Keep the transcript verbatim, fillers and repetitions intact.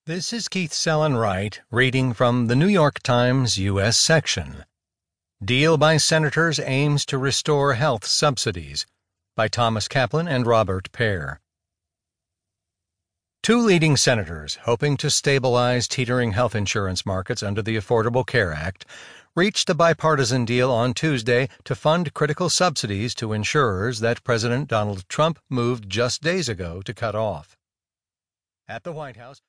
This is Keith Sellen-Wright reading from the New York Times U S section. Deal by Senators Aims to Restore Health Subsidies by Thomas Kaplan and Robert Pear. Two leading senators, hoping to stabilize teetering health insurance markets under the Affordable Care Act, reached a bipartisan deal on Tuesday to fund critical subsidies to insurers that President Donald Trump moved just days ago to cut off. At the White House,